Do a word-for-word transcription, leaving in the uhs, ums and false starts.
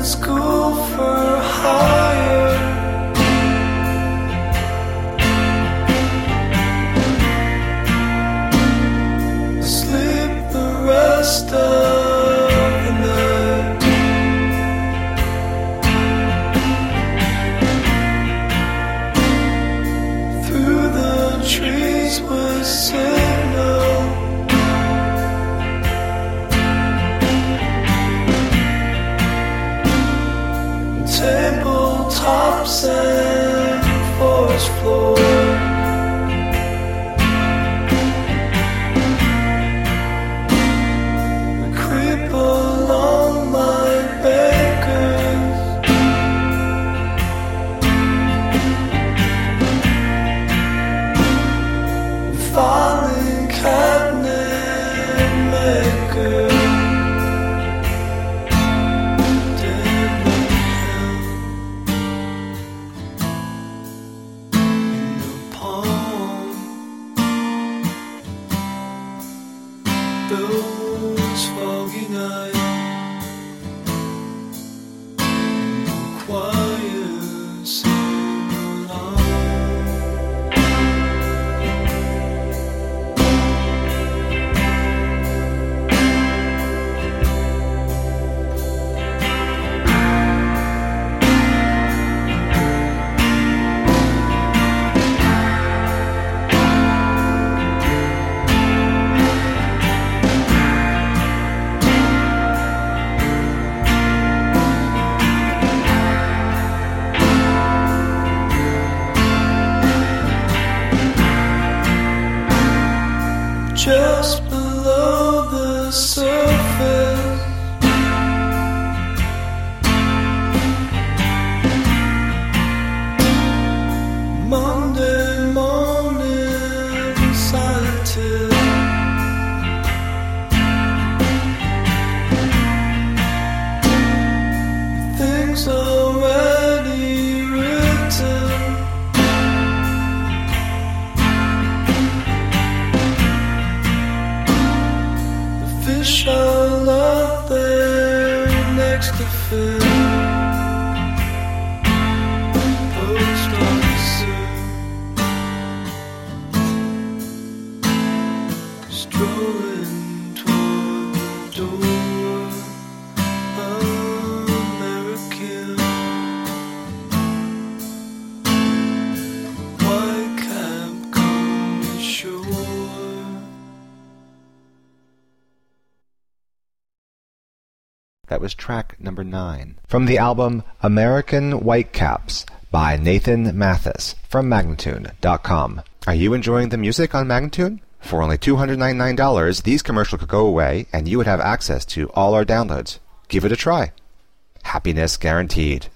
school for hire. Sleep the rest of the night. Through the trees with signal. Tabletops and forest floor. I creep along like beggars. Falling cabinet maker. Those foggy nights, quiet sing along. Just below the surface, Monday morning scientist. Things already written. Fish all up there next to Phil. Post officer strolling toward the door. American white cab coming ashore. That was track number nine from the album American Whitecaps by Nathan Mathis from Magnatune dot com. Are you enjoying the music on Magnatune? For only two hundred ninety-nine dollars, these commercials could go away and you would have access to all our downloads. Give it a try. Happiness guaranteed.